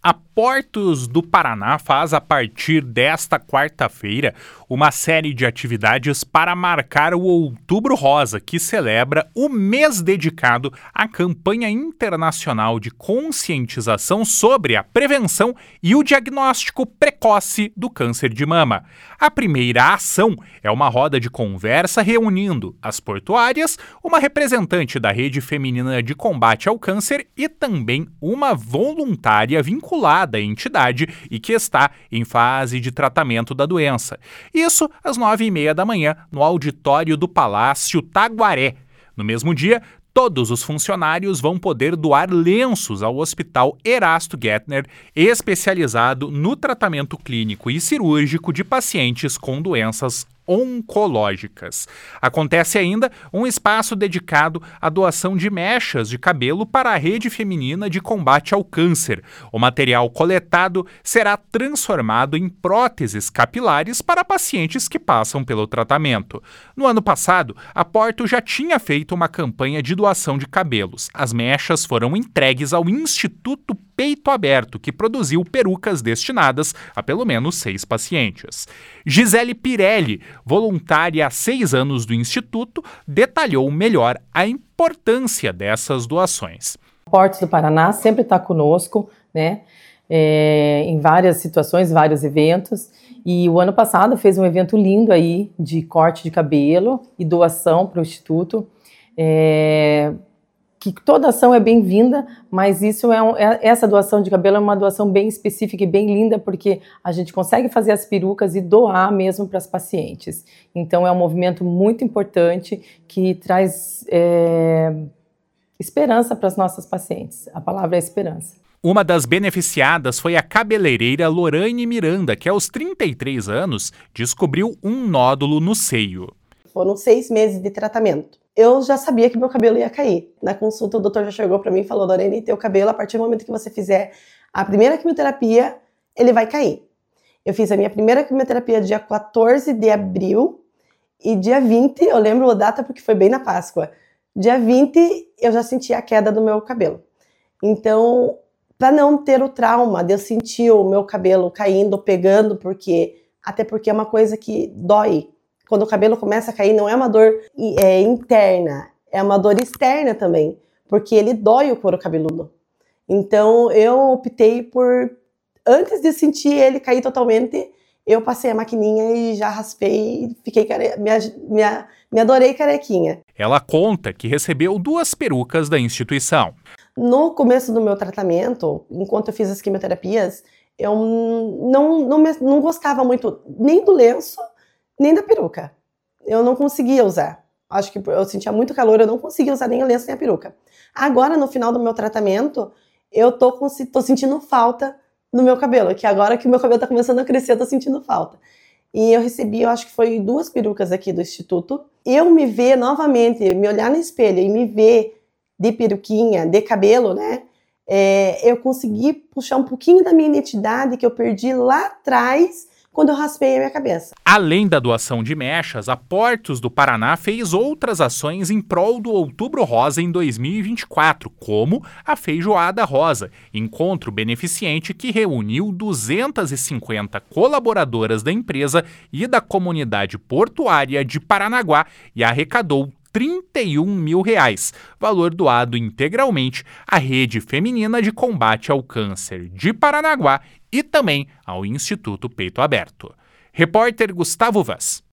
A Portos do Paraná faz, a partir desta quarta-feira, uma série de atividades para marcar o Outubro Rosa, que celebra o mês dedicado à campanha internacional de conscientização sobre a prevenção e o diagnóstico precoce do câncer de mama. A primeira ação é uma roda de conversa reunindo as portuárias, uma representante da Rede Feminina de Combate ao Câncer e também uma voluntária vinculada à entidade e que está em fase de tratamento da doença. Isso às 9h30 da manhã, no auditório do Palácio Taguaré. No mesmo dia, todos os funcionários vão poder doar lenços ao Hospital Erasto Gettner, especializado no tratamento clínico e cirúrgico de pacientes com doenças oncológicas. Acontece ainda um espaço dedicado à doação de mechas de cabelo para a Rede Feminina de Combate ao Câncer. O material coletado será transformado em próteses capilares para pacientes que passam pelo tratamento. No ano passado, a Porto já tinha feito uma campanha de doação de cabelos. As mechas foram entregues ao Instituto Peito Aberto, que produziu perucas destinadas a pelo menos 6 pacientes. Gisele Pirelli, voluntária há 6 anos do Instituto, detalhou melhor a importância dessas doações. Portos do Paraná sempre está conosco, né? Em várias situações, vários eventos. E o ano passado fez um evento lindo aí de corte de cabelo e doação para o Instituto. Que toda ação é bem-vinda, mas essa doação de cabelo é uma doação bem específica e bem linda, porque a gente consegue fazer as perucas e doar mesmo para as pacientes. Então é um movimento muito importante que traz esperança para as nossas pacientes. A palavra é esperança. Uma das beneficiadas foi a cabeleireira Lorane Miranda, que aos 33 anos descobriu um nódulo no seio. Foram 6 meses de tratamento. Eu já sabia que meu cabelo ia cair. Na consulta, o doutor já chegou para mim e falou: Lorene, teu cabelo, a partir do momento que você fizer a primeira quimioterapia, ele vai cair. Eu fiz a minha primeira quimioterapia dia 14 de abril e dia 20, eu lembro a data porque foi bem na Páscoa, dia 20 eu já senti a queda do meu cabelo. Então, para não ter o trauma de eu sentir o meu cabelo caindo, pegando, até porque é uma coisa que dói. Quando o cabelo começa a cair, não é uma dor interna, é uma dor externa também, porque ele dói o couro cabeludo. Então, eu optei por, antes de sentir ele cair totalmente, eu passei a maquininha e já raspei e fiquei me adorei carequinha. Ela conta que recebeu 2 perucas da instituição. No começo do meu tratamento, enquanto eu fiz as quimioterapias, eu não gostava muito nem do lenço, nem da peruca. Eu não conseguia usar. Acho que eu sentia muito calor, eu não conseguia usar nem o lenço nem a peruca. Agora, no final do meu tratamento, eu tô sentindo falta no meu cabelo, que agora que o meu cabelo tá começando a crescer, eu tô sentindo falta. E eu recebi, eu acho que foi 2 perucas aqui do Instituto. Eu me ver novamente, me olhar no espelho e me ver de peruquinha, de cabelo, né? Eu consegui puxar um pouquinho da minha identidade que eu perdi lá atrás, quando eu raspei a minha cabeça. Além da doação de mechas, a Portos do Paraná fez outras ações em prol do Outubro Rosa em 2024, como a Feijoada Rosa, encontro beneficente que reuniu 250 colaboradoras da empresa e da comunidade portuária de Paranaguá e arrecadou R$31 mil, valor doado integralmente à Rede Feminina de Combate ao Câncer de Paranaguá e também ao Instituto Peito Aberto. Repórter Gustavo Vaz.